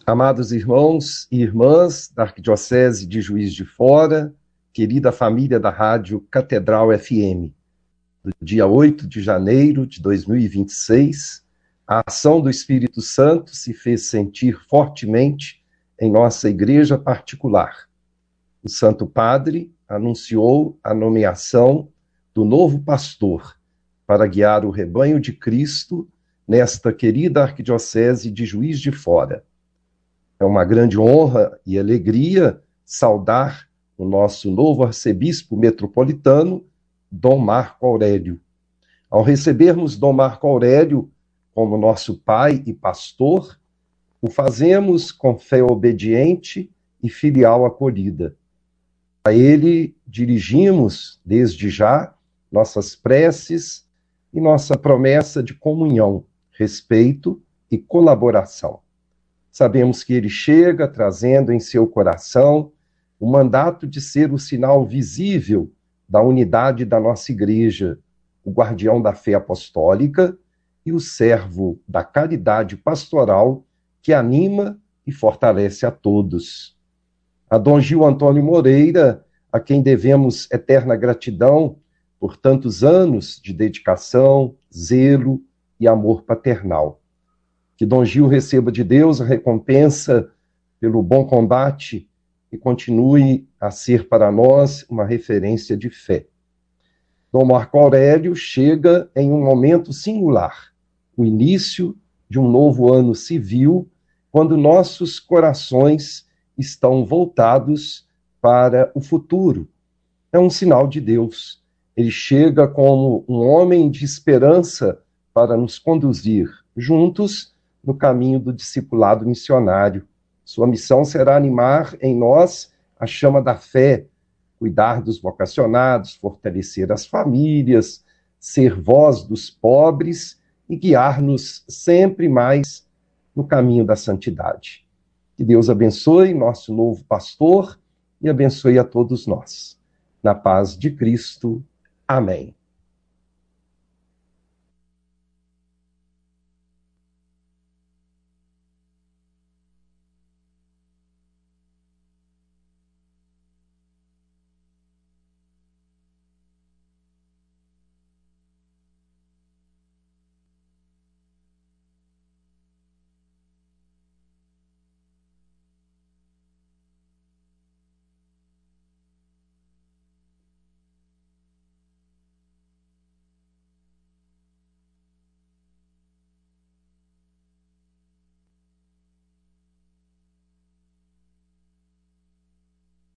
Amados irmãos e irmãs da Arquidiocese de Juiz de Fora, querida família da Rádio Catedral FM, no dia 8 de janeiro de 2026, a ação do Espírito Santo se fez sentir fortemente em nossa igreja particular. O Santo Padre anunciou a nomeação do novo pastor para guiar o rebanho de Cristo nesta querida Arquidiocese de Juiz de Fora. É uma grande honra e alegria saudar o nosso novo arcebispo metropolitano, Dom Marco Aurélio. Ao recebermos Dom Marco Aurélio como nosso pai e pastor, o fazemos com fé obediente e filial acolhida. A ele dirigimos, desde já, nossas preces e nossa promessa de comunhão, respeito e colaboração. Sabemos que ele chega trazendo em seu coração o mandato de ser o sinal visível da unidade da nossa igreja, o guardião da fé apostólica e o servo da caridade pastoral que anima e fortalece a todos. A Dom Gil Antônio Moreira, a quem devemos eterna gratidão por tantos anos de dedicação, zelo e amor paternal. Que Dom Gil receba de Deus a recompensa pelo bom combate e continue a ser para nós uma referência de fé. Dom Marco Aurélio chega em um momento singular, o início de um novo ano civil, quando nossos corações estão voltados para o futuro. É um sinal de Deus. Ele chega como um homem de esperança para nos conduzir juntos no caminho do discipulado missionário. Sua missão será animar em nós a chama da fé, cuidar dos vocacionados, fortalecer as famílias, ser voz dos pobres e guiar-nos sempre mais no caminho da santidade. Que Deus abençoe nosso novo pastor e abençoe a todos nós. Na paz de Cristo. Amém.